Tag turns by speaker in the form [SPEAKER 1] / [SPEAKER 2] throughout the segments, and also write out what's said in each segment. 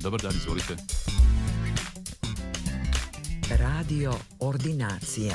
[SPEAKER 1] Dobar dan, izvolite.
[SPEAKER 2] Radio Ordinacija.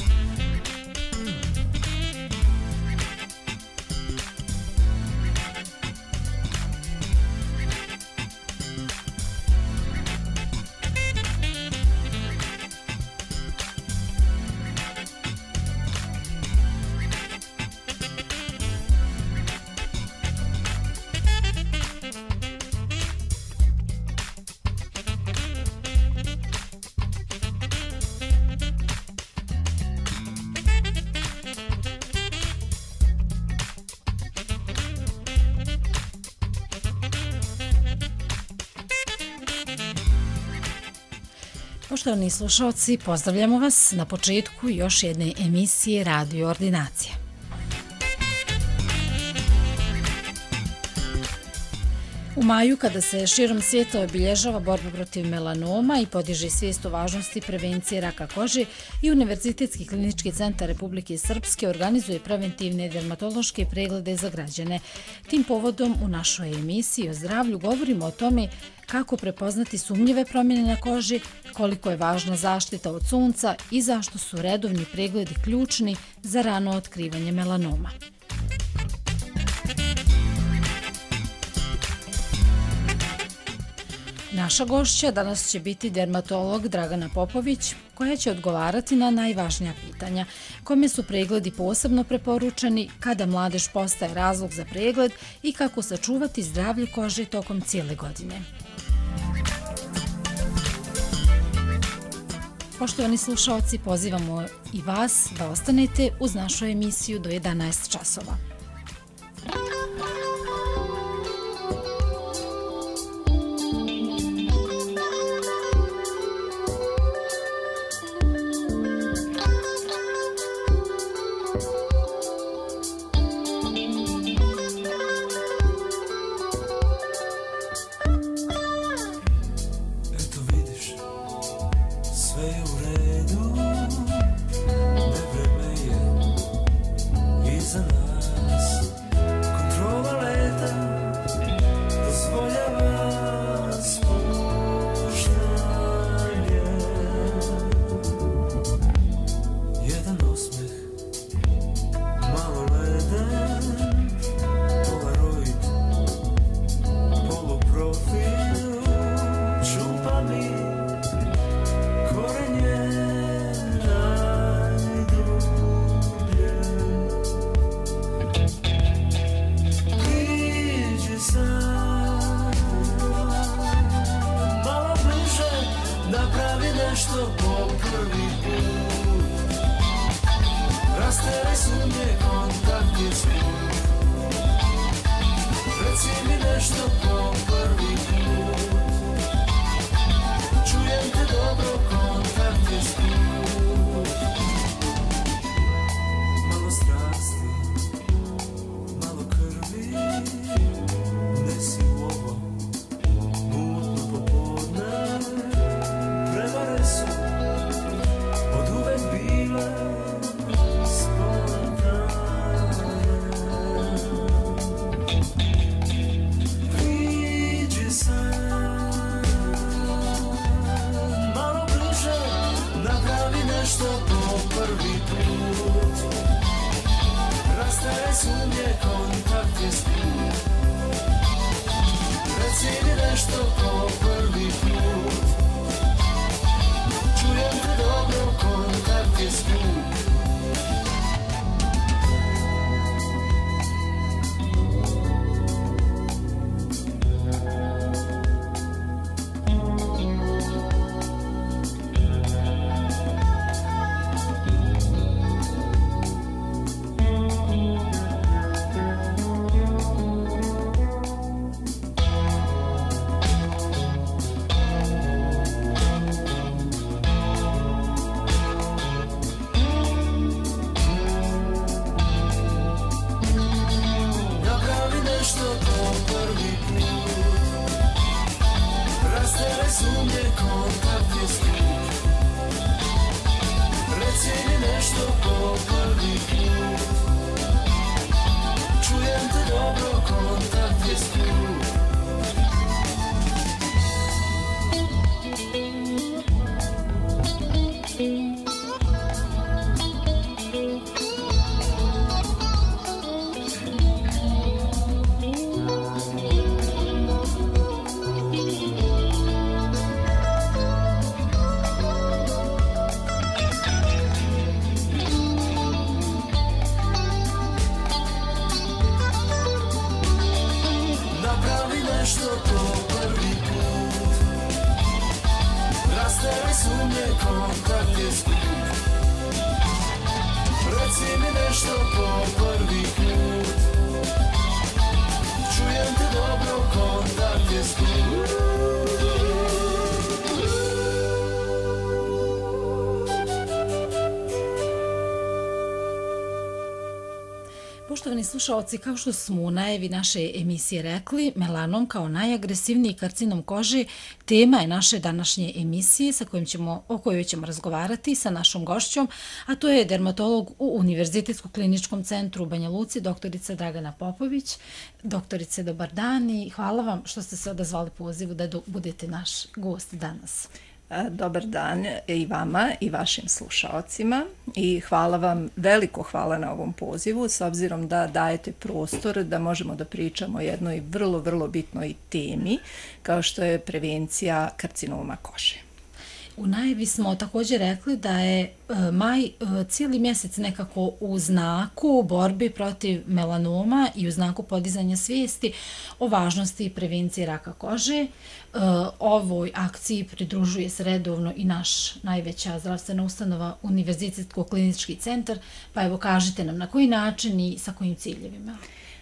[SPEAKER 3] Poštovani slušalci, pozdravljamo vas na početku još jedne emisije Radio Ordinacija. U maju, kada se širom svijeta obilježava borba protiv melanoma i podiže svijest o važnosti prevencije raka kože, i Univerzitetski klinički centar Republike Srpske organizuje preventivne dermatološke preglede za građane. Tim povodom u našoj emisiji o zdravlju govorimo o tome kako prepoznati sumnjive promjene na koži, koliko je važna zaštita od sunca i zašto su redovni pregledi ključni za rano otkrivanje melanoma. Naša gošća danas će biti dermatolog Dragana Popović, koja će odgovarati na najvažnija pitanja. Kome su pregledi posebno preporučeni, kada mladež postaje razlog za pregled i kako sačuvati zdravlje kože tokom cijele godine. Poštovani slušalci, pozivamo i vas da ostanete uz našu emisiju do 11 časova. Poštovani slušaoci, kao što smo u najavi naše emisije rekli, melanom kao najagresivniji karcinom kože tema je naše današnje emisije o kojoj ćemo razgovarati sa našom gošćom, a to je dermatolog u Univerzitetskom kliničkom centru u Banja Luci, doktorica Dragana Popović. Doktorice, dobar dan i hvala vam što ste se odazvali pozivu da budete naš gost danas.
[SPEAKER 1] Dobar dan i vama i vašim slušaocima i hvala vam, veliko hvala na ovom pozivu s obzirom da dajete prostor da možemo da pričamo o jednoj vrlo, vrlo bitnoj temi kao što je prevencija karcinoma kože.
[SPEAKER 3] U najavi smo također rekli da je maj cijeli mjesec nekako u znaku borbi protiv melanoma i u znaku podizanja svijesti o važnosti prevencije raka kože. Ovoj akciji pridružuje se redovno i naš najveća zdravstvena ustanova Univerzitetsko klinički centar, pa evo kažite nam na koji način i sa kojim ciljevima.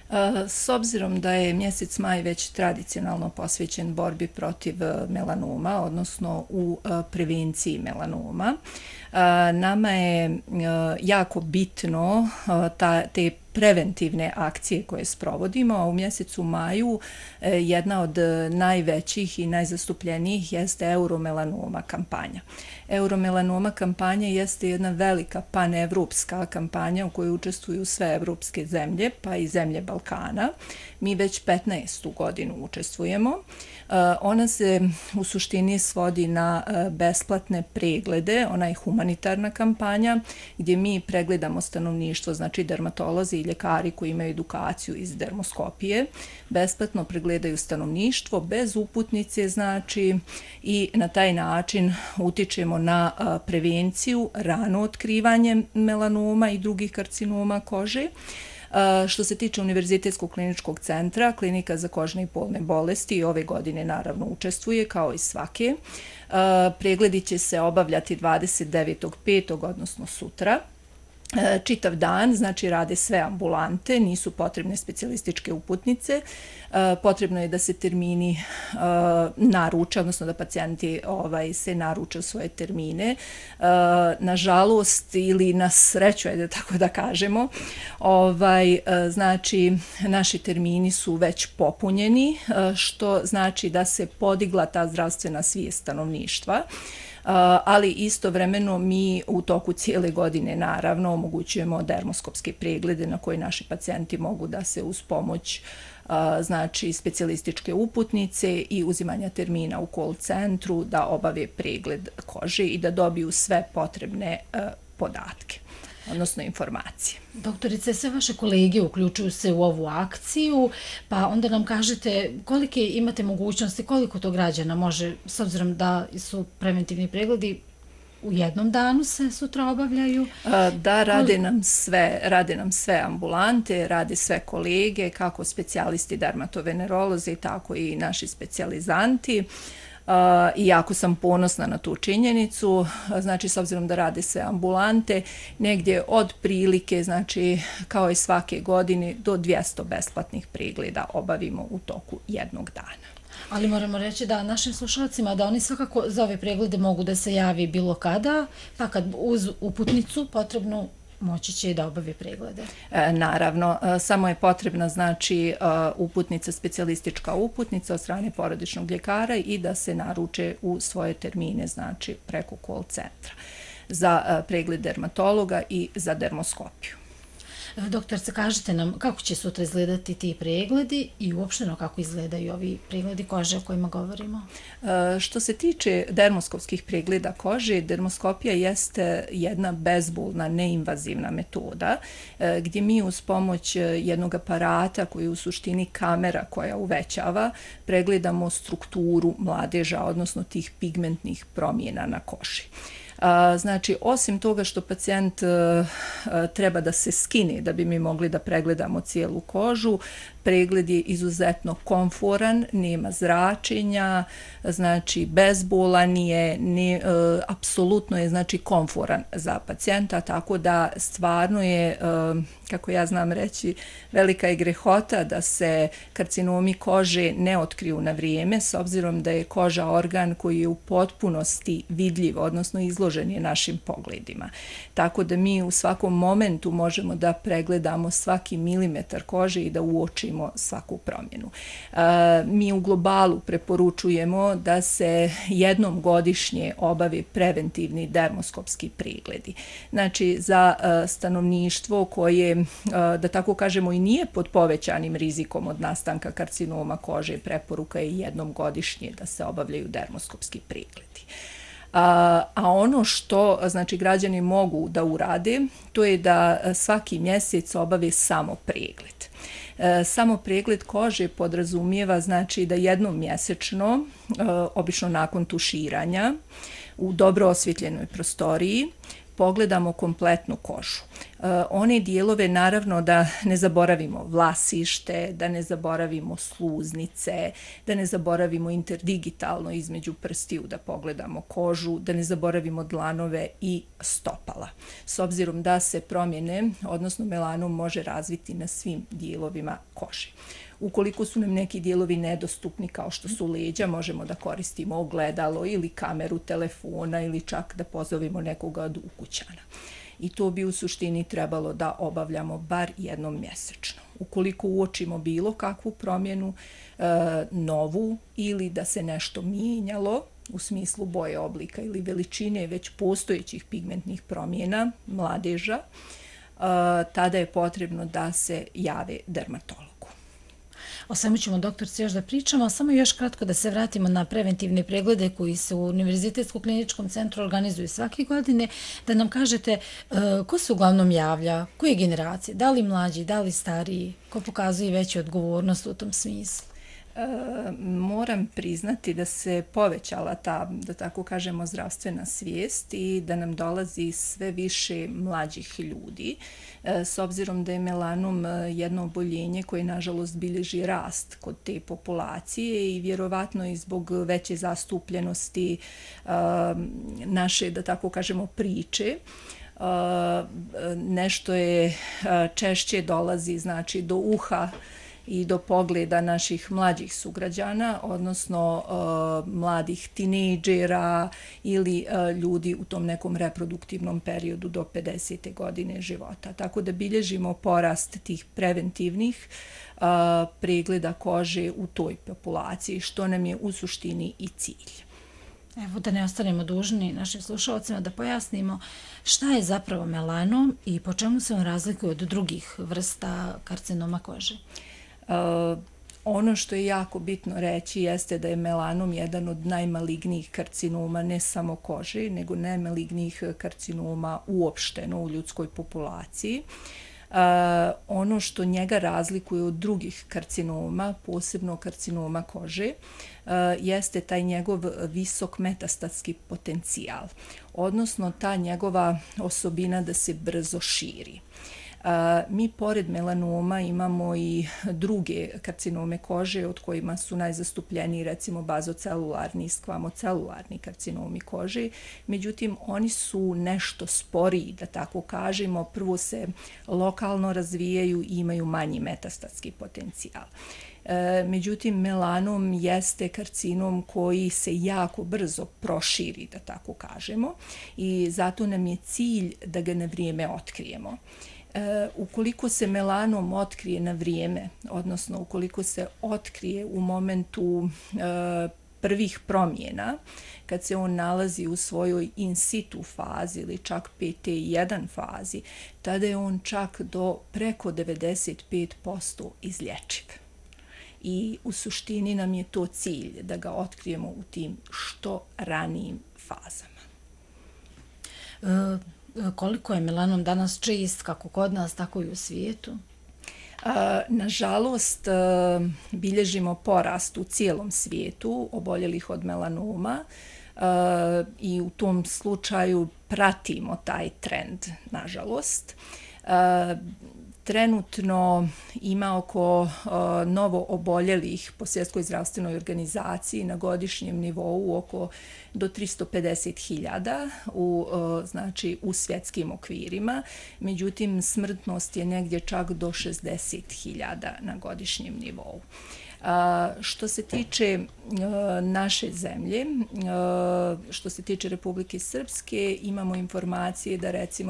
[SPEAKER 1] S obzirom da je mjesec maj već tradicionalno posvećen borbi protiv melanoma, odnosno u prevenciji melanoma, nama je jako bitno te preventivne akcije koje sprovodimo, a u mjesecu maju jedna od najvećih i najzastupljenijih jeste Euromelanoma kampanja. Euromelanoma kampanja jeste jedna velika panevropska kampanja u kojoj učestvuju sve evropske zemlje, pa i zemlje Balkana. Mi već 15. godinu učestvujemo. Ona se u suštini svodi na besplatne preglede, ona je humanitarna kampanja gdje mi pregledamo stanovništvo, znači dermatolozi i ljekari koji imaju edukaciju iz dermoskopije, besplatno pregledaju stanovništvo bez uputnice, znači, i na taj način utičemo na prevenciju, rano otkrivanje melanoma i drugih karcinoma kože. Što se tiče Univerzitetskog kliničkog centra, klinika za kožne i polne bolesti ove godine naravno učestvuje kao i svake. Pregledi će se obavljati 29.5. odnosno sutra. Čitav dan, znači rade sve ambulante, nisu potrebne specijalističke uputnice, potrebno je da se termini naruče, odnosno da pacijenti se naruče svoje termine. Nažalost ili na sreću, da tako da kažemo, znači naši termini su već popunjeni, što znači da se podigla ta zdravstvena svijest stanovništva. Ali istovremeno mi u toku cijele godine naravno omogućujemo dermoskopske preglede na koje naši pacijenti mogu da se uz pomoć znači specijalističke uputnice i uzimanja termina u call centru da obave pregled kože i da dobiju sve potrebne podatke, odnosno informacije.
[SPEAKER 3] Doktorice, sve vaše kolege uključuju se u ovu akciju, pa onda nam kažete kolike imate mogućnosti, koliko to građana može, s obzirom da su preventivni pregledi u jednom danu se sutra obavljaju?
[SPEAKER 1] Da, rade nam sve ambulante, rade sve kolege, kako specijalisti dermatovenerolozi, tako i naši specijalizanti. I jako sam ponosna na tu činjenicu, znači s obzirom da rade sve ambulante, negdje od prilike, znači kao i svake godine, do 200 besplatnih pregleda obavimo u toku jednog dana.
[SPEAKER 3] Ali moramo reći da našim slušalcima da oni svakako za ove preglede mogu da se javi bilo kada, pa kad uz uputnicu potrebnu moći će da obave preglede.
[SPEAKER 1] Naravno, samo je potrebna znači uputnica, specijalistička uputnica od strane porodičnog ljekara i da se naruče u svoje termine, znači preko call centra za pregled dermatologa i za dermoskopiju.
[SPEAKER 3] Doktorce, kažete nam kako će sutra izgledati ti pregledi i uopšteno kako izgledaju ovi pregledi kože o kojima govorimo?
[SPEAKER 1] Što se tiče dermoskopskih pregleda kože, dermoskopija jeste jedna bezbolna, neinvazivna metoda gdje mi uz pomoć jednog aparata koji je u suštini kamera koja uvećava, pregledamo strukturu mladeža, odnosno tih pigmentnih promjena na koži. Znači, osim toga što pacijent treba da se skine da bi mi mogli da pregledamo cijelu kožu, pregled je izuzetno komforan, nema zračenja, znači bezbolan je, apsolutno je znači komforan za pacijenta, tako da stvarno je, kako ja znam reći, velika je grehota da se karcinomi kože ne otkriju na vrijeme, s obzirom da je koža organ koji je u potpunosti vidljiv, odnosno izložen je našim pogledima. Tako da mi u svakom momentu možemo da pregledamo svaki milimetar kože i da uočimo svaku promjenu. Mi u globalu preporučujemo da se jednom godišnje obave preventivni dermoskopski pregledi. Znači, za stanovništvo koje, da tako kažemo, i nije pod povećanim rizikom od nastanka karcinoma kože, preporuka je jednom godišnje da se obavljaju dermoskopski pregledi. A ono što znači građani mogu da urade, to je da svaki mjesec obave samo pregled. Samo pregled kože podrazumijeva znači da jednom mjesečno, obično nakon tuširanja, u dobro osvjetljenoj prostoriji, pogledamo kompletnu kožu. One dijelove, naravno, da ne zaboravimo vlasište, da ne zaboravimo sluznice, da ne zaboravimo interdigitalno između prstiju da pogledamo kožu, da ne zaboravimo dlanove i stopala. S obzirom da se promjene, odnosno melanom, može razviti na svim dijelovima kože. Ukoliko su nam neki dijelovi nedostupni, kao što su leđa, možemo da koristimo ogledalo ili kameru telefona ili čak da pozovemo nekoga od ukućana. I to bi u suštini trebalo da obavljamo bar jednom mjesečno. Ukoliko uočimo bilo kakvu promjenu, novu, ili da se nešto mijenjalo u smislu boje, oblika ili veličine već postojećih pigmentnih promjena mladeža, tada je potrebno da se jave dermatologu.
[SPEAKER 3] O svemu ćemo, doktorice, još da pričamo, samo još kratko da se vratimo na preventivne preglede koji se u Univerzitetskom kliničkom centru organizuju svake godine, da nam kažete ko se uglavnom javlja, koje generacije, da li mlađi, da li stariji, ko pokazuje veću odgovornost u tom smislu?
[SPEAKER 1] Moram priznati da se povećala ta, da tako kažemo, zdravstvena svijest i da nam dolazi sve više mlađih ljudi, s obzirom da je melanom jedno oboljenje koje nažalost bilježi rast kod te populacije i vjerovatno i zbog veće zastupljenosti naše, da tako kažemo, priče. Nešto je češće dolazi, znači, do uha i do pogleda naših mlađih sugrađana, odnosno mladih tinejdžera ili ljudi u tom nekom reproduktivnom periodu do 50. godine života. Tako da bilježimo porast tih preventivnih pregleda kože u toj populaciji, što nam je u suštini i cilj.
[SPEAKER 3] Evo, da ne ostanemo dužni našim slušalcima, da pojasnimo šta je zapravo melanom i po čemu se on razlikuje od drugih vrsta karcinoma kože.
[SPEAKER 1] Ono što je jako bitno reći jeste da je melanom jedan od najmalignijih karcinoma ne samo kože, nego najmalignijih karcinoma uopšteno u ljudskoj populaciji. Ono što njega razlikuje od drugih karcinoma, posebno karcinoma kože, jeste taj njegov visok metastatski potencijal, odnosno ta njegova osobina da se brzo širi. Mi pored melanoma imamo i druge karcinome kože od kojima su najzastupljeniji recimo bazocelularni i skvamocelularni karcinomi kože. Međutim, oni su nešto sporiji, da tako kažemo. Prvo se lokalno razvijaju i imaju manji metastatski potencijal. Međutim, melanom jeste karcinom koji se jako brzo proširi, da tako kažemo, i zato nam je cilj da ga na vrijeme otkrijemo. Ukoliko se melanom otkrije na vrijeme, odnosno ukoliko se otkrije u momentu prvih promjena, kad se on nalazi u svojoj in situ fazi ili čak PT1 fazi, tada je on čak do preko 95% izlječiv. I u suštini nam je to cilj, da ga otkrijemo u tim što ranijim fazama.
[SPEAKER 3] Koliko je melanom danas čist, kako kod nas, tako i u svijetu?
[SPEAKER 1] Nažalost, bilježimo porast u cijelom svijetu oboljelih od melanoma i u tom slučaju pratimo taj trend, nažalost. Trenutno ima oko novo oboljelih po Svjetskoj zdravstvenoj organizaciji na godišnjem nivou oko do 350.000 znači u svjetskim okvirima. Međutim, smrtnost je negdje čak do 60.000 na godišnjem nivou. Što se tiče naše zemlje, što se tiče Republike Srpske, imamo informacije da recimo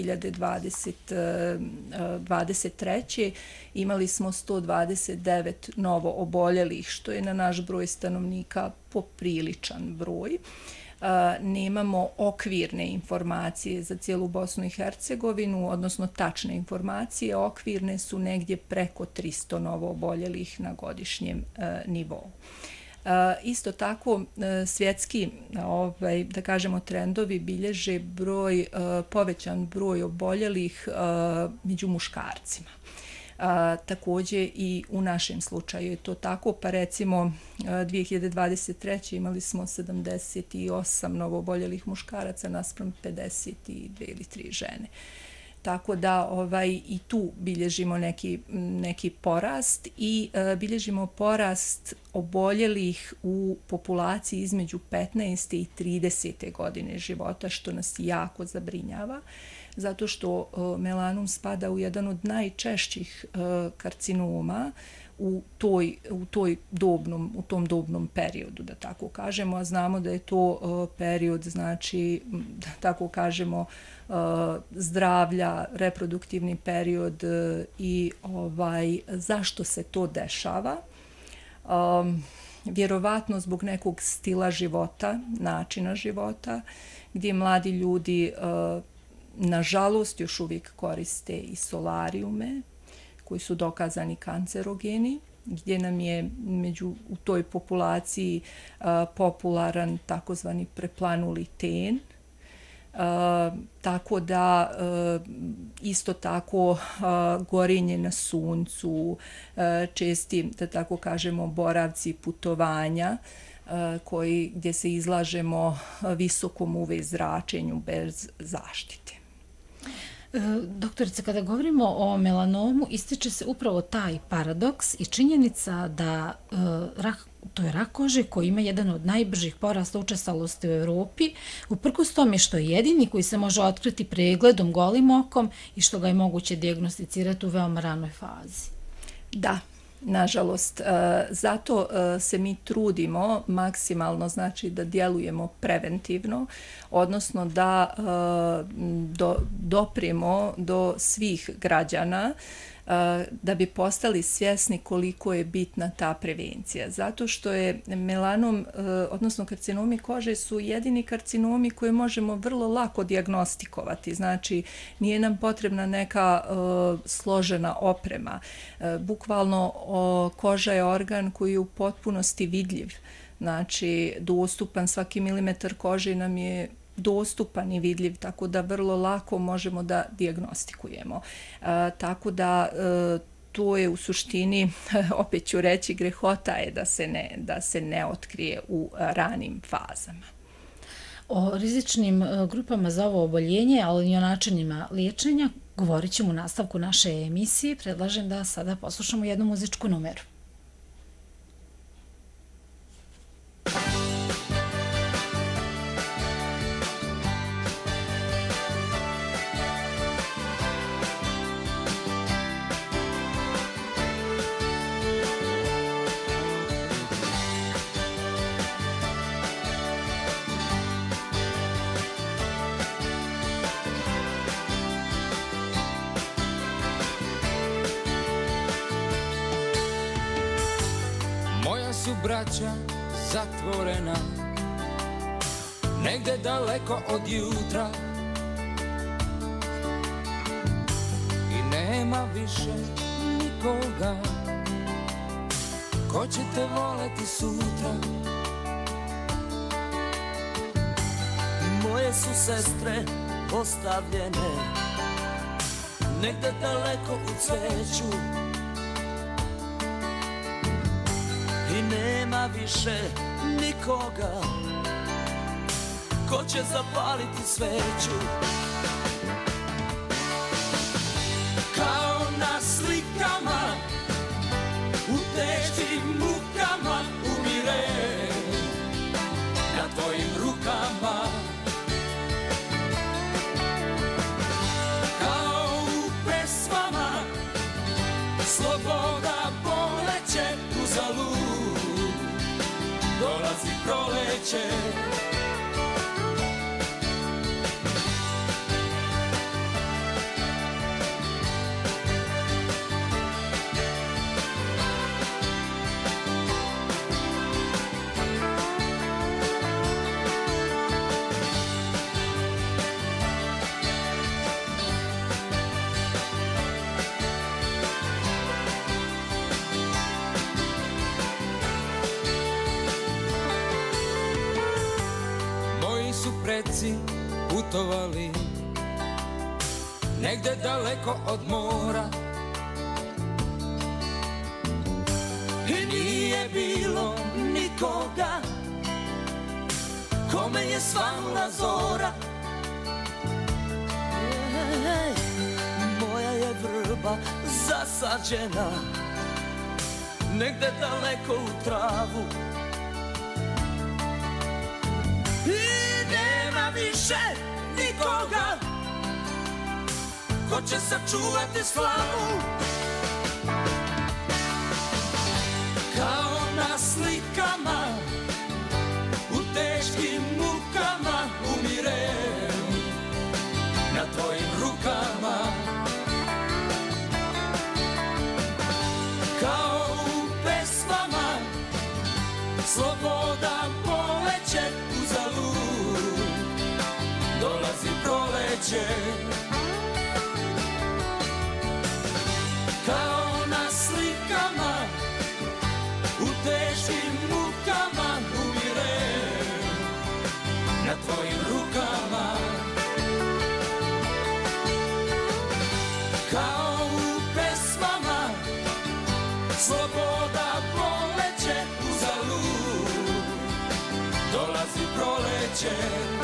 [SPEAKER 1] 2023. imali smo 129 novo oboljelih, što je na naš broj stanovnika popriličan broj. Nemamo okvirne informacije za cijelu Bosnu i Hercegovinu, odnosno tačne informacije. Okvirne su negdje preko 300 novo oboljelih na godišnjem nivou. Isto tako, svjetski, da kažemo, trendovi bilježe povećan broj oboljelih među muškarcima. Također i u našem slučaju je to tako, pa recimo 2023. imali smo 78 novooboljelih muškaraca naspram 52 ili 3 žene. Tako da i tu bilježimo neki porast i bilježimo porast oboljelih u populaciji između 15. i 30. godine života, što nas jako zabrinjava, zato što melanom spada u jedan od najčešćih karcinoma u tom dobnom periodu, da tako kažemo, a znamo da je to period, znači, da tako kažemo, zdravlja, reproduktivni period i zašto se to dešava. Vjerovatno zbog nekog stila života, načina života, gdje mladi ljudi nažalost još uvijek koriste i solarijume koji su dokazani kancerogeni, gdje nam je u toj populaciji popularan takozvani preplanuli ten. Tako da isto tako gorenje na suncu, česti, da tako kažemo, boravci putovanja, gdje se izlažemo visokom UV zračenju bez zaštite.
[SPEAKER 3] Doktorice, kada govorimo o melanomu, ističe se upravo taj paradoks i činjenica da to je rak kože koji ima jedan od najbržih porasta učestalosti u Evropi, uprkos tome što je jedini koji se može otkriti pregledom golim okom i što ga je moguće dijagnosticirati u veoma ranoj fazi.
[SPEAKER 1] Da. Nažalost, zato se mi trudimo maksimalno, znači da djelujemo preventivno, odnosno da dopremo do svih građana da bi postali svjesni koliko je bitna ta prevencija. Zato što je melanom, odnosno karcinomi kože, su jedini karcinomi koje možemo vrlo lako dijagnostikovati. Znači, nije nam potrebna neka složena oprema. Bukvalno, koža je organ koji je u potpunosti vidljiv. Znači, dostupan, svaki milimetar kože nam je dostupan i vidljiv, tako da vrlo lako možemo da dijagnostikujemo. Tako da to je u suštini, opet ću reći, grehota je da se ne otkrije u ranim fazama.
[SPEAKER 3] O rizičnim grupama za ovo oboljenje, ali i o načinima liječenja, govorit ćemo u nastavku naše emisije. Predlažem da sada poslušamo jednu muzičku numeru.
[SPEAKER 4] Braća zatvorena, negde daleko od jutra, i nema više nikoga ko će te voleti sutra.
[SPEAKER 5] Moje su sestre ostavljene negde daleko u cveću, i nema više nikoga ko će zapaliti sveću. Kao na
[SPEAKER 4] proleće. Preci putovali negde daleko od mora i nije bilo nikoga kome je svanula zora.
[SPEAKER 5] Moja je vrba zasađena negde daleko u travu.
[SPEAKER 4] Nema više nikoga ko će sačuvati slavu. Kao na slikama u teškim mukama umirem na tvojim rukama. Kao u pesmama sloboda poleće uzalud. Dolazi proleće. Kao na slikama u teškim mukama umirem na tvojim rukama. Kao u pesmama sloboda poleće uzalud. Dolazi proleće.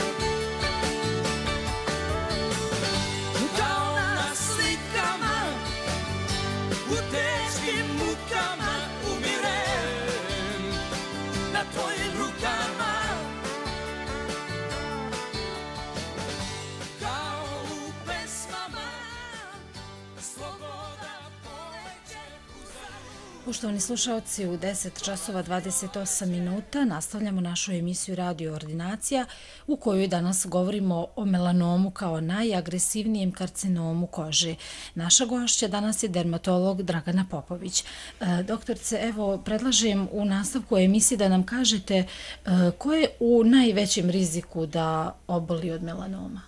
[SPEAKER 3] Poštovani slušalci, u 10 časova 28 minuta nastavljamo našu emisiju Radio Ordinacija u kojoj danas govorimo o melanomu kao najagresivnijem karcinomu kože. Naša gošća danas je dermatolog Dragana Popović. Doktorce, evo, predlažem u nastavku emisije da nam kažete ko je u najvećem riziku da oboli od melanoma?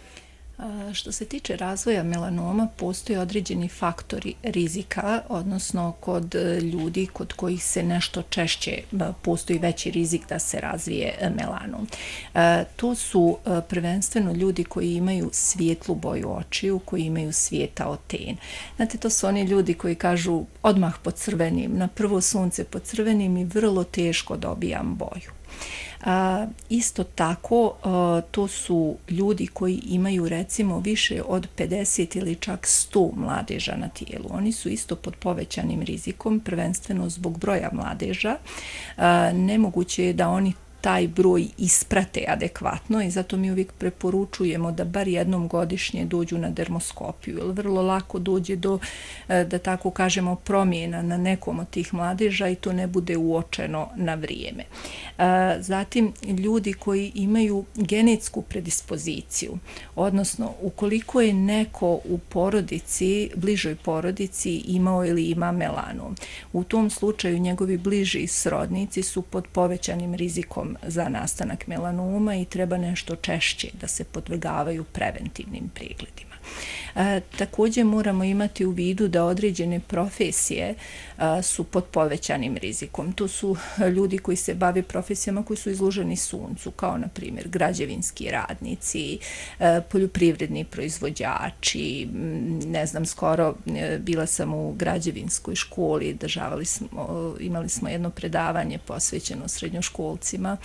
[SPEAKER 1] Što se tiče razvoja melanoma, postoje određeni faktori rizika, odnosno kod ljudi kod kojih se nešto češće postoji veći rizik da se razvije melanom. To su prvenstveno ljudi koji imaju svijetlu boju očiju, koji imaju svijetao ten. Znate, to su oni ljudi koji kažu odmah pod crvenim, na prvo sunce pod crvenim i vrlo teško dobijam boju. Isto tako, to su ljudi koji imaju recimo više od 50 ili čak 100 mladeža na tijelu. Oni su isto pod povećanim rizikom, prvenstveno zbog broja mladeža. Nemoguće je da oni taj broj isprate adekvatno i zato mi uvijek preporučujemo da bar jednom godišnje dođu na dermoskopiju, jer vrlo lako dođe do, da tako kažemo, promjena na nekom od tih mladeža i to ne bude uočeno na vrijeme. Zatim, ljudi koji imaju genetsku predispoziciju, odnosno ukoliko je neko u porodici, bližoj porodici imao ili ima melanom, u tom slučaju njegovi bliži srodnici su pod povećanim rizikom za nastanak melanoma i treba nešto češće da se podvrgavaju preventivnim pregledima. Također moramo imati u vidu da određene profesije su pod povećanim rizikom. To su ljudi koji se bave profesijama koji su izloženi suncu, kao na primjer građevinski radnici, poljoprivredni proizvođači. Ne znam, skoro bila sam u građevinskoj školi, imali smo jedno predavanje posvećeno srednjoškolcima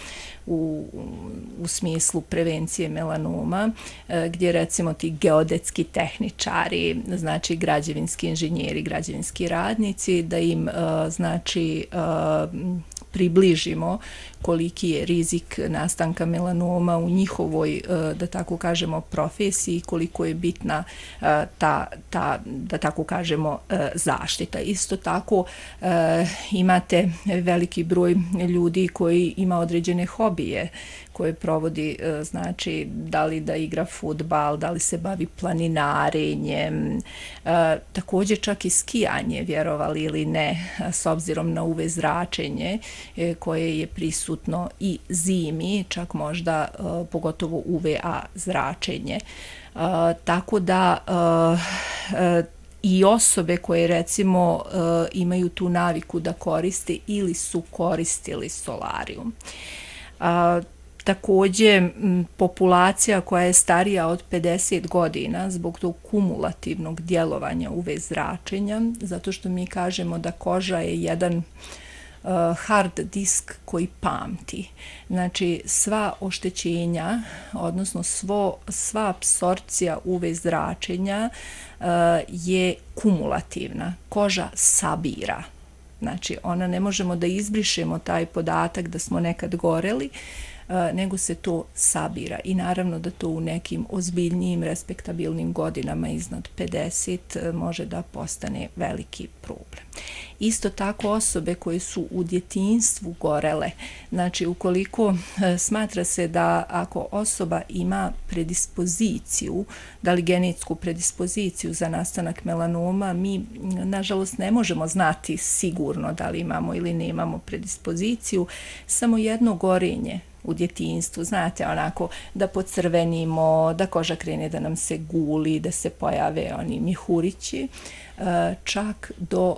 [SPEAKER 1] u smislu prevencije melanoma, gdje recimo ti geodetski tehničari, znači građevinski inženjeri, građevinski radnici, da im znači približimo koliki je rizik nastanka melanoma u njihovoj, da tako kažemo, profesiji, koliko je bitna ta da tako kažemo, zaštita. Isto tako imate veliki broj ljudi koji ima određene hobije koje provodi, znači da li da igra fudbal, da li se bavi planinarenjem, također čak i skijanje, vjerovali ili ne, s obzirom na UV zračenje koje je prisutno i zimi, čak možda pogotovo UVA zračenje. Tako da i osobe koje recimo imaju tu naviku da koriste ili su koristili solarijum. Također, populacija koja je starija od 50 godina zbog tog kumulativnog djelovanja UV zračenja, zato što mi kažemo da koža je jedan hard disk koji pamti. Znači, sva oštećenja, odnosno sva apsorpcija UV zračenja je kumulativna. Koža sabira. Znači, ona ne možemo da izbrišemo taj podatak da smo nekad goreli, nego se to sabira i naravno da to u nekim ozbiljnijim, respektabilnim godinama iznad 50 može da postane veliki problem. Isto tako osobe koje su u djetinjstvu gorele, znači ukoliko smatra se da ako osoba ima predispoziciju, da li genetsku predispoziciju za nastanak melanoma, mi nažalost ne možemo znati sigurno da li imamo ili nemamo predispoziciju, samo jedno gorenje u djetinjstvu, znate, onako da pocrvenimo, da koža krene da nam se guli, da se pojave oni mihurići, čak do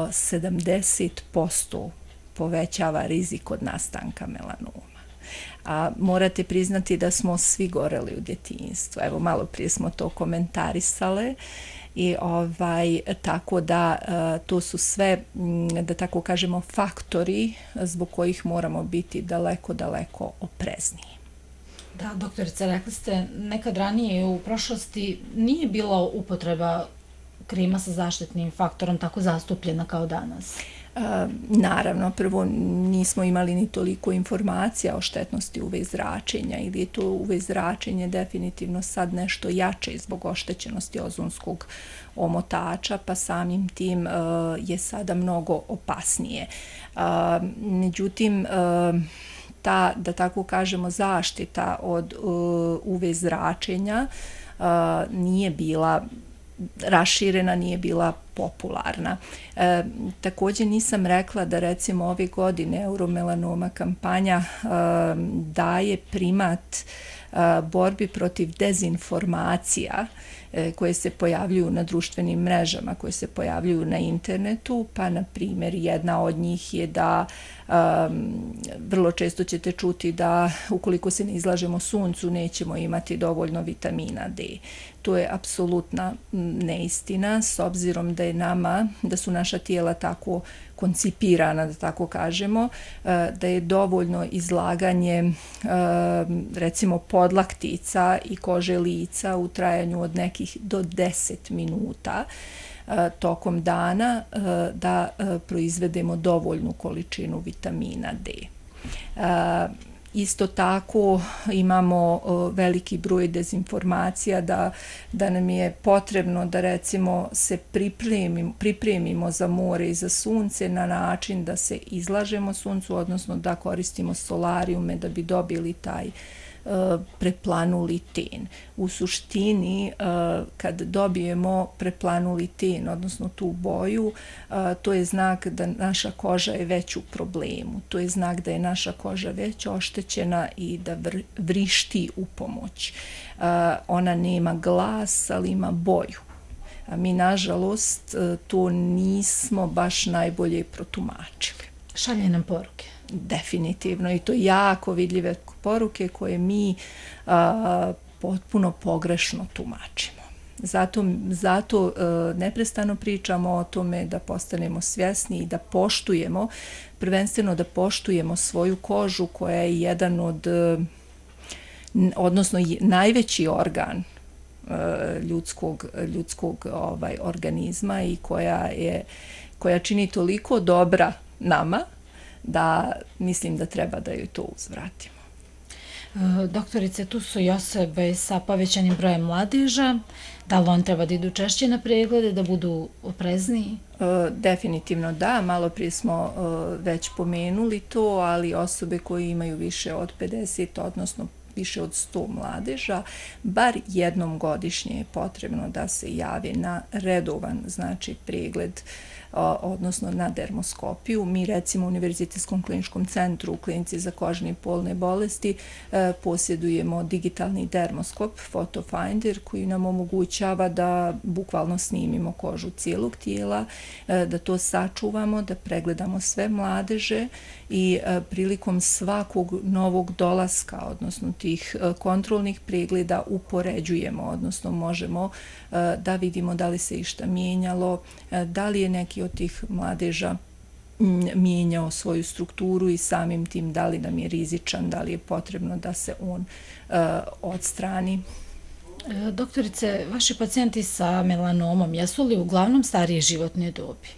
[SPEAKER 1] 70% povećava rizik od nastanka melanoma. A morate priznati da smo svi goreli u djetinjstvu. Evo, malo prije smo to komentarisale i tako da to su sve, da tako kažemo, faktori zbog kojih moramo biti daleko oprezniji.
[SPEAKER 3] Da, doktorice, rekli ste, nekad ranije u prošlosti nije bila upotreba krema sa zaštitnim faktorom tako zastupljena kao danas.
[SPEAKER 1] Naravno, prvo nismo imali ni toliko informacija o štetnosti UV zračenja ili je to UV zračenje definitivno sad nešto jače zbog oštećenosti ozonskog omotača, pa samim tim je sada mnogo opasnije. Međutim, ta, da tako kažemo, zaštita od UV zračenja nije bila raširena, nije bila popularna. Također nisam rekla da recimo ove godine Euromelanoma kampanja daje primat borbi protiv dezinformacija koje se pojavljuju na društvenim mrežama, koje se pojavljuju na internetu, pa na primjer jedna od njih je da vrlo često ćete čuti da ukoliko se ne izlažemo suncu nećemo imati dovoljno vitamina D. To je apsolutna neistina, s obzirom da su naša tijela tako koncipirana, da tako kažemo, da je dovoljno izlaganje recimo podlaktica i kože lica u trajanju od nekih do 10 minuta tokom dana da proizvedemo dovoljnu količinu vitamina D. Isto tako imamo veliki broj dezinformacija da nam je potrebno da recimo se pripremimo za more i za sunce na način da se izlažemo suncu, odnosno da koristimo solarijume da bi dobili taj preplanuli ten. U suštini, kad dobijemo preplanuli ten, odnosno tu boju, to je znak da naša koža je već u problemu. To je znak da je naša koža već oštećena i da vrišti u pomoć. Ona nema glas, ali ima boju. A mi, nažalost, to nismo baš najbolje protumačili.
[SPEAKER 3] Šalje nam poruke.
[SPEAKER 1] Definitivno, i to jako vidljive poruke koje mi potpuno pogrešno tumačimo. Zato neprestano pričamo o tome da postanemo svjesni i da poštujemo, prvenstveno da poštujemo svoju kožu koja je jedan od, odnosno najveći organ ljudskog organizma i koja čini toliko dobra nama da mislim da treba da joj to uzvratimo.
[SPEAKER 3] Doktorice, tu su i osobe sa povećanim brojem mladeža. Da li on treba da idu češće na preglede, da budu oprezniji?
[SPEAKER 1] Definitivno da, malo prije smo već pomenuli to, ali osobe koje imaju više od 50, odnosno više od 100 mladeža, bar jednom godišnje je potrebno da se jave na redovan, znači pregled, odnosno na dermoskopiju. Mi recimo u Univerzitetskom kliničkom centru u klinici za kožne i polne bolesti posjedujemo digitalni dermoskop, Photofinder, koji nam omogućava da bukvalno snimimo kožu cijelog tijela, da to sačuvamo, da pregledamo sve mladeže i prilikom svakog novog dolaska, odnosno tih kontrolnih pregleda upoređujemo, odnosno možemo da vidimo da li se išta mijenjalo, da li je neki od tih mladeža mijenjao svoju strukturu i samim tim da li nam je rizičan, da li je potrebno da se on odstrani.
[SPEAKER 3] Doktorice, vaši pacijenti sa melanomom jesu li uglavnom starije životne dobi?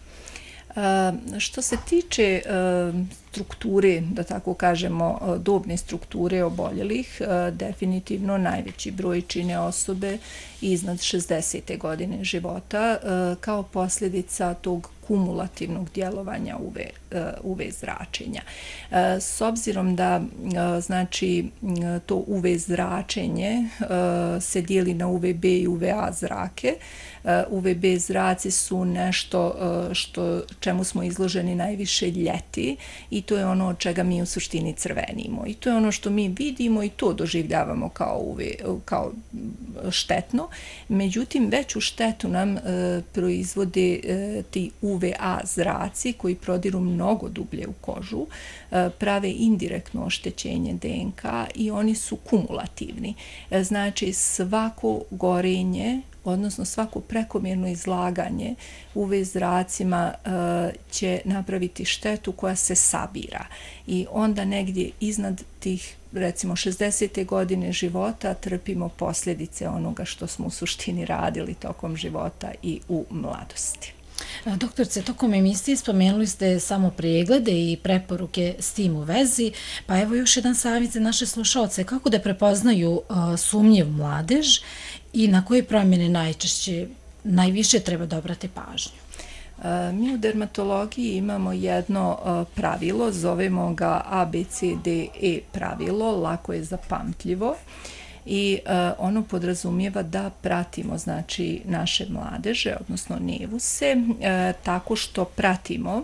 [SPEAKER 1] Što se tiče strukture, da tako kažemo, dobne strukture oboljelih, definitivno najveći broj čine osobe iznad 60. godine života kao posljedica tog kumulativnog djelovanja UV zračenja. S obzirom da znači to UV zračenje se dijeli na UVB i UVA zrake, UVB zraci su nešto čemu smo izloženi najviše ljeti i to je ono od čega mi u suštini crvenimo. I to je ono što mi vidimo i to doživljavamo kao štetno. Međutim, veću štetu nam proizvode ti UVA zraci koji prodiru mnogo dublje u kožu, prave indirektno oštećenje DNK i oni su kumulativni. Znači, svako gorenje, odnosno svako prekomjerno izlaganje UV zracima će napraviti štetu koja se sabira i onda negdje iznad tih recimo 60. godine života trpimo posljedice onoga što smo u suštini radili tokom života i u mladosti.
[SPEAKER 3] Doktorice, tokom emisije spomenuli ste samo preglede i preporuke s tim u vezi, pa evo još jedan savjet za naše slušalce, kako da prepoznaju sumnjiv mladež i na koje promjene najviše treba da obrate pažnju?
[SPEAKER 1] Mi u dermatologiji imamo jedno pravilo, zovemo ga ABCDE pravilo, lako je zapamtljivo i ono podrazumijeva da pratimo znači naše mladeže, odnosno nevuse, tako što pratimo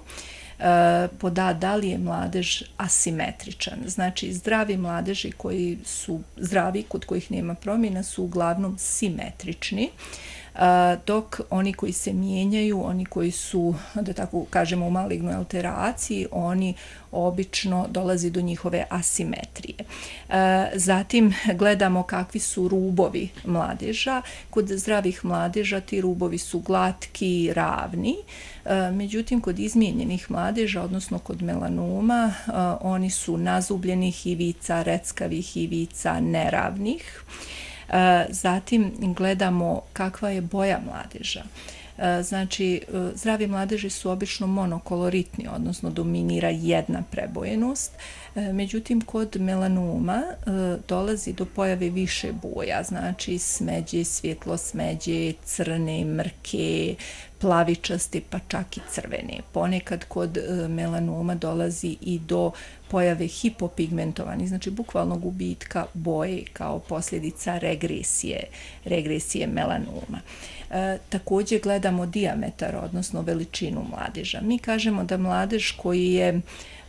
[SPEAKER 1] da li je mladež asimetričan. Znači, zdravi mladeži koji su zdravi, kod kojih nema promjena, su uglavnom simetrični, dok oni koji se mijenjaju, oni koji su, da tako kažemo, u malignoj alteraciji, oni obično dolazi do njihove asimetrije. Zatim gledamo kakvi su rubovi mladeža. Kod zdravih mladeža ti rubovi su glatki i ravni, međutim kod izmijenjenih mladeža, odnosno kod melanoma, oni su nazubljenih ivica, reckavih ivica, neravnih. Zatim gledamo kakva je boja mladeža. Znači, zdravi mladeži su obično monokoloritni, odnosno dominira jedna prebojenost. Međutim, kod melanoma dolazi do pojave više boja, znači smeđe, svjetlo smeđe, crne, mrke, plavičaste, pa čak i crvene. Ponekad kod melanoma dolazi i do pojave hipopigmentovani, znači bukvalno gubitka boje kao posljedica regresije melanoma. Također gledamo dijametar, odnosno veličinu mladeža. Mi kažemo da mladež koji je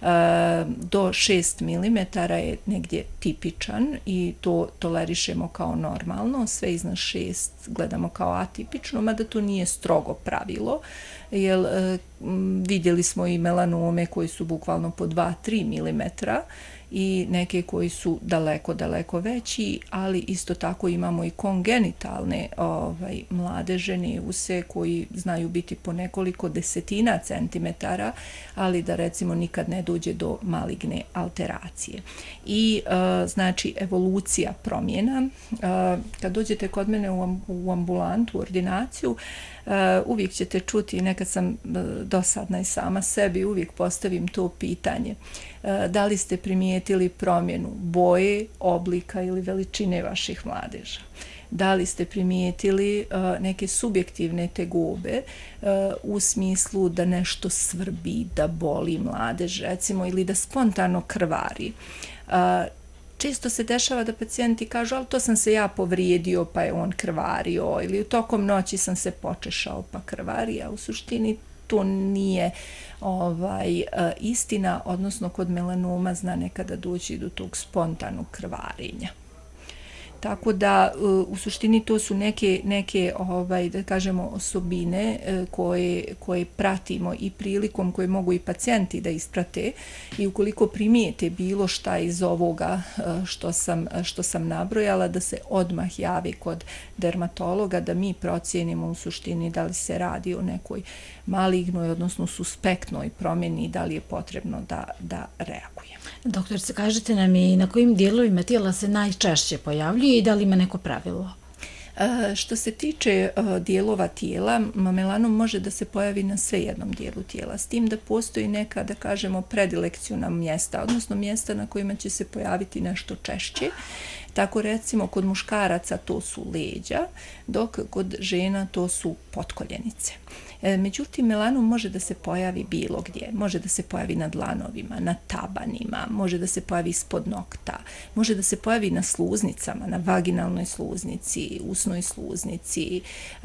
[SPEAKER 1] do 6 mm je negdje tipičan i to tolerišemo kao normalno, sve iznad 6 gledamo kao atipično, mada to nije strogo pravilo, jer vidjeli smo i melanome koji su bukvalno po 2-3 mm i neke koji su daleko, daleko veći, ali isto tako imamo i kongenitalne mlade ženeuse koji znaju biti po nekoliko desetina centimetara, ali da recimo nikad ne dođe do maligne alteracije. I znači evolucija promjena. Kad dođete kod mene u ambulantu, u ordinaciju, uvijek ćete čuti, nekad sam dosadna i sama sebi, uvijek postavim to pitanje. Da li ste primijetili promjenu boje, oblika ili veličine vaših mladeža? Da li ste primijetili neke subjektivne tegobe u smislu da nešto svrbi, da boli mladež, recimo, ili da spontano krvari? Često se dešava da pacijenti kažu, ali to sam se ja povrijedio pa je on krvario, ili u tokom noći sam se počešao pa krvari, a u suštini to nije istina, odnosno kod melanoma zna nekada doći do tog spontanog krvarenja. Tako da u suštini to su neke da kažemo osobine koje pratimo i prilikom koje mogu i pacijenti da isprate, i ukoliko primijete bilo šta iz ovoga što sam nabrojala, da se odmah javi kod dermatologa da mi procijenimo u suštini da li se radi o nekoj malignoj, odnosno suspektnoj promjeni i da li je potrebno da reagujemo.
[SPEAKER 3] Doktorice, kažete nam i na kojim dijelovima tijela se najčešće pojavljuje i da li ima neko pravilo?
[SPEAKER 1] Što se tiče dijelova tijela, melanom može da se pojavi na sve jednom dijelu tijela, s tim da postoji neka, da kažemo, predilekcijna mjesta, odnosno mjesta na kojima će se pojaviti nešto češće. Tako recimo kod muškaraca to su leđa, dok kod žena to su potkoljenice. Međutim, melanom može da se pojavi bilo gdje. Može da se pojavi na dlanovima, na tabanima, može da se pojavi ispod nokta, može da se pojavi na sluznicama, na vaginalnoj sluznici, usnoj sluznici,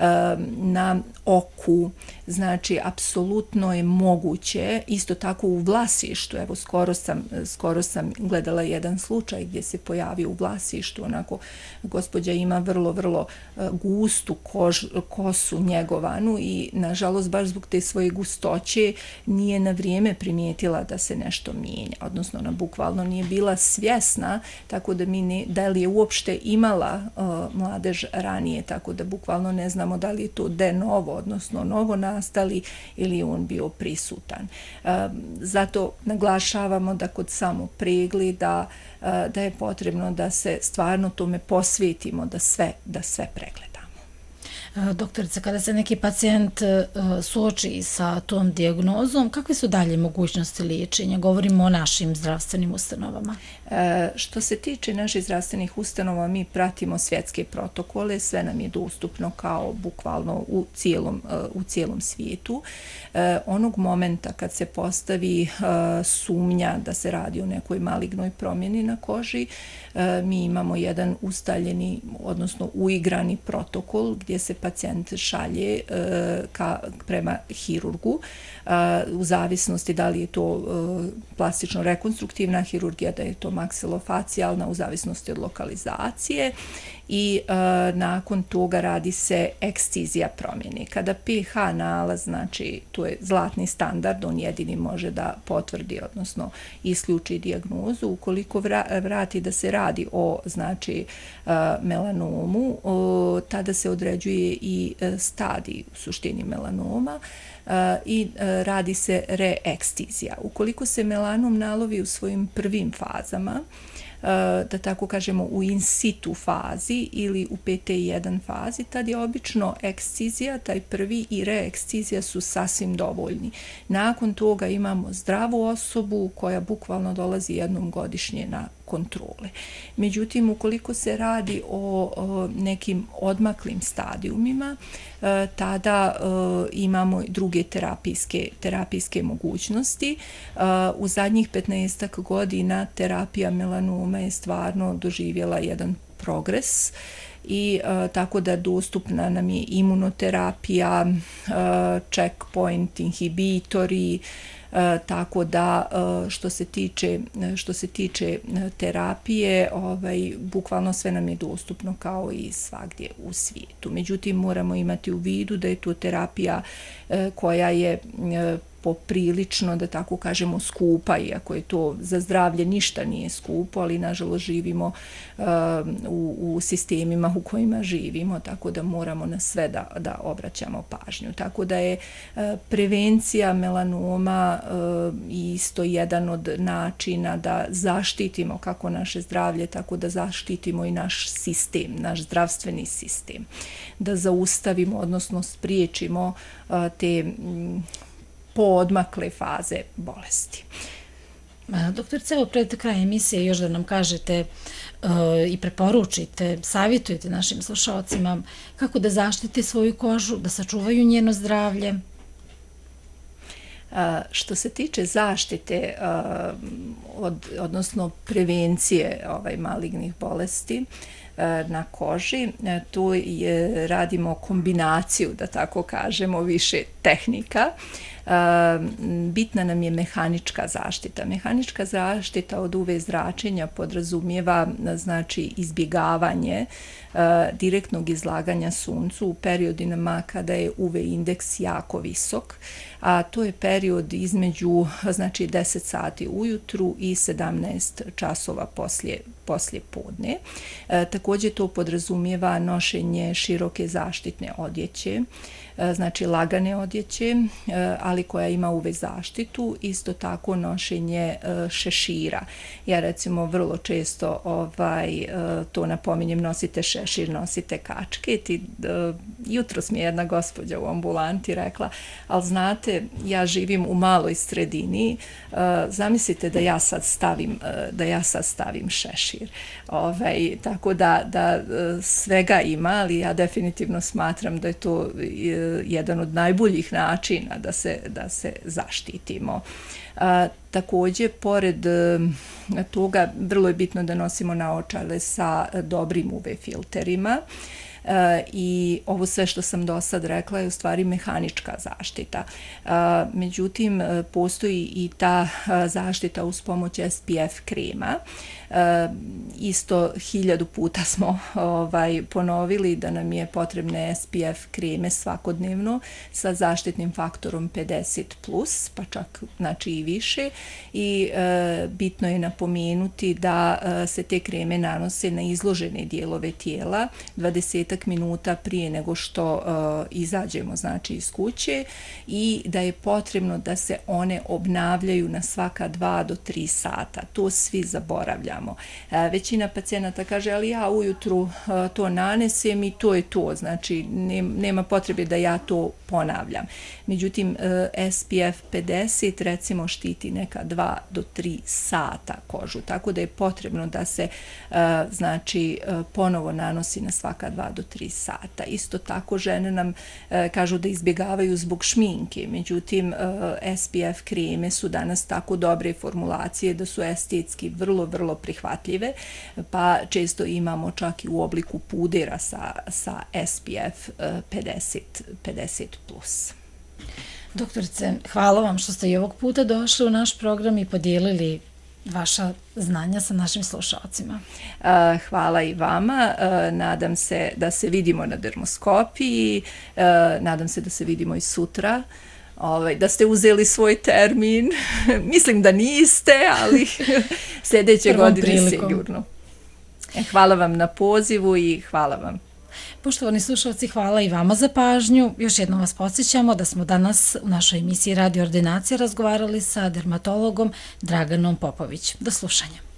[SPEAKER 1] na oku. Znači, apsolutno je moguće, isto tako u vlasištu. Evo, skoro sam gledala jedan slučaj gdje se pojavio u vlasištu, onako, gospođa ima vrlo, vrlo gustu kosu njegovanu i nažalost baš zbog te svoje gustoće nije na vrijeme primijetila da se nešto mijenja, odnosno ona bukvalno nije bila svjesna, tako da da li je uopšte imala mladež ranije, tako da bukvalno ne znamo da li je to de novo, odnosno novo nastali, ili je on bio prisutan. Zato naglašavamo da kod samog pregleda da je potrebno da se stvarno tome posvetimo, da sve pregledamo.
[SPEAKER 3] Doktorice, kada se neki pacijent suoči sa tom dijagnozom, kakve su dalje mogućnosti liječenja? Govorimo o našim zdravstvenim ustanovama.
[SPEAKER 1] Što se tiče naših zdravstvenih ustanova, mi pratimo svjetske protokole, sve nam je dostupno kao bukvalno u cijelom svijetu. Onog momenta kad se postavi sumnja da se radi o nekoj malignoj promjeni na koži, mi imamo jedan ustaljeni, odnosno uigrani protokol gdje se pacijent šalje prema hirurgu, u zavisnosti da li je to plastično-rekonstruktivna hirurgija, da je to maksilofacijalna, u zavisnosti od lokalizacije, i nakon toga radi se ekscizija promjene. Kada pH nalaz, znači to je zlatni standard, on jedini može da potvrdi, odnosno isključi dijagnozu. Ukoliko vrati da se radi o, znači, melanomu, tada se određuje i stadij u suštini melanoma i radi se reekstizija. Ukoliko se melanom nalovi u svojim prvim fazama, da tako kažemo u in situ fazi ili u PT1 fazi, tad je obično ekscizija, taj prvi, i reekstizija su sasvim dovoljni. Nakon toga imamo zdravu osobu koja bukvalno dolazi jednom godišnje na kontrole. Međutim, ukoliko se radi o nekim odmaklim stadijumima, tada imamo druge terapijske mogućnosti. U zadnjih 15 godina terapija melanoma je stvarno doživjela jedan progres, i tako da dostupna nam je imunoterapija, checkpoint inhibitori, tako da što se tiče terapije, bukvalno sve nam je dostupno kao i svagdje u svijetu. Međutim, moramo imati u vidu da je to terapija koja je poprilično, da tako kažemo, skupa, iako je to za zdravlje ništa nije skupo, ali nažalost živimo u sistemima u kojima živimo, tako da moramo na sve da obraćamo pažnju. Tako da je prevencija melanoma isto jedan od načina da zaštitimo kako naše zdravlje, tako da zaštitimo i naš sistem, naš zdravstveni sistem. Da zaustavimo, odnosno spriječimo te poodmakle faze bolesti.
[SPEAKER 3] Doktorice, evo pred kraj emisije još da nam kažete i preporučite, savjetujete našim slušalcima kako da zaštite svoju kožu, da sačuvaju njeno zdravlje.
[SPEAKER 1] Što se tiče zaštite, odnosno prevencije malignih bolesti na koži, tu radimo kombinaciju, da tako kažemo, više tehnika. Bitna nam je mehanička zaštita. Mehanička zaštita od UV zračenja podrazumijeva, znači, izbjegavanje direktnog izlaganja suncu u periodima kada je UV indeks jako visok, a to je period između, znači, 10 sati ujutru i 17 časova poslije podne. Također to podrazumijeva nošenje široke zaštitne odjeće, znači lagane odjeće, ali koja ima UV zaštitu, isto tako nošenje šešira. Ja recimo vrlo često to napominjem, nosite šešir, nosite kačket. Jutros mi je jedna gospođa u ambulanti rekla, ali znate, ja živim u maloj sredini, zamislite da ja sad stavim šešir. Tako da svega ima, ali ja definitivno smatram da je to jedan od najboljih načina da se zaštitimo. Također, pored toga, vrlo je bitno da nosimo naočale sa dobrim UV filterima. I ovo sve što sam do sad rekla je u stvari mehanička zaštita. Međutim, postoji i ta zaštita uz pomoć SPF krema. Isto 1000 puta smo ponovili da nam je potrebne SPF kreme svakodnevno sa zaštitnim faktorom 50+, pa čak znači i više. I bitno je napomenuti da se te kreme nanose na izložene dijelove tijela 20 minuta prije nego što izađemo, znači, iz kuće, i da je potrebno da se one obnavljaju na svaka 2 do 3 sata. To svi zaboravljamo. Većina pacijenata kaže, ali ja ujutru to nanesem i to je to, znači nema potrebe da ja to ponavljam. Međutim, SPF 50 recimo štiti neka 2 do 3 sata kožu, tako da je potrebno da se znači ponovo nanosi na svaka 2 do 3 sata. Isto tako žene nam kažu da izbjegavaju zbog šminke, međutim SPF kreme su danas tako dobre formulacije da su estetski vrlo, vrlo prihvatljive, pa često imamo čak i u obliku pudera sa SPF 50+.
[SPEAKER 3] Doktorice, hvala vam što ste i ovog puta došli u naš program i podijelili vaša znanja sa našim slušalcima.
[SPEAKER 1] Hvala i vama. Nadam se da se vidimo na dermoskopiji, nadam se da se vidimo i sutra, da ste uzeli svoj termin. Mislim da niste, ali sljedeće godine sigurno. Hvala vam na pozivu i hvala vam.
[SPEAKER 3] Poštovani slušalci, hvala i vama za pažnju. Još jednom vas podsjećamo da smo danas u našoj emisiji Radio Ordinacija razgovarali sa dermatologom Draganom Popović. Do slušanja.